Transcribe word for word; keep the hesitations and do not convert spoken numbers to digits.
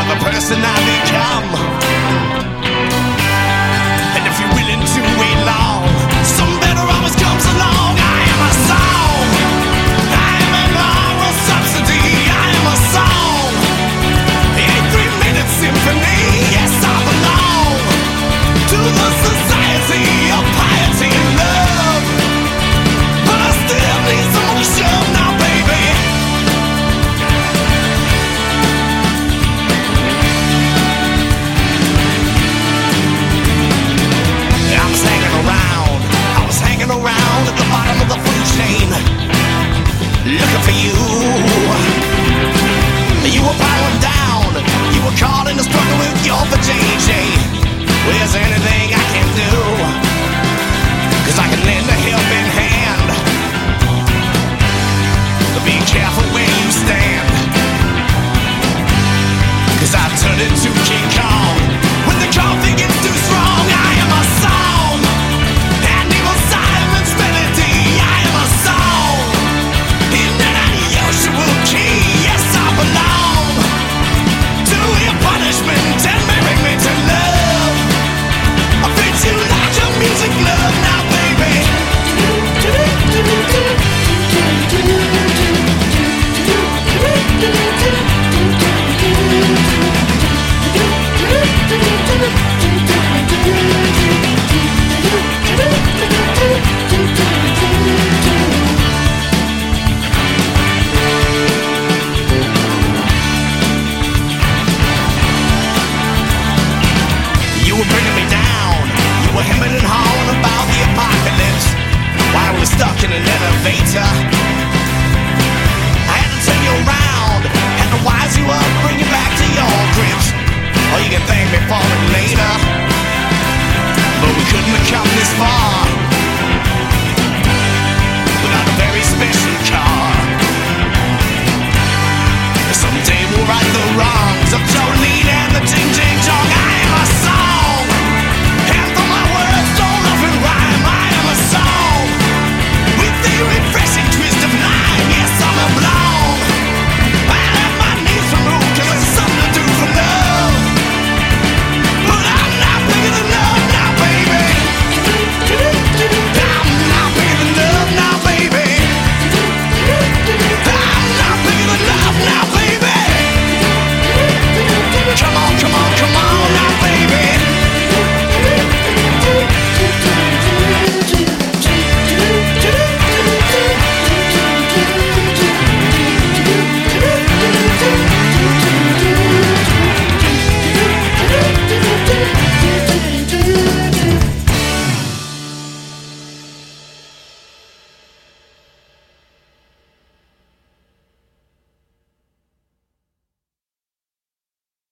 of the person I become. And if you're willing to wait long, some better always comes along. I am a song, I am an oral subsidy, I am a song, a three-minute symphony. Yes, I belong to the society of piety and love, but I still need some motion now, baby. I was hanging around, I was hanging around at the bottom of the food chain, looking for you. You were bowing down, you were caught in a struggle with your for J J. Well, is there anything I can do? Cause I can lend a helping hand. Be careful where you stand, cause I've turned into King Kong when the coffee gets too strong. I am a song, and evil Simon's melody. I am a song in an unusual key. Yes, I belong to your punishment and bring me to love. I treat you like a music glove now, baby. You were bringing me down, you were hemming and hawing about the apocalypse while we were stuck in an elevator.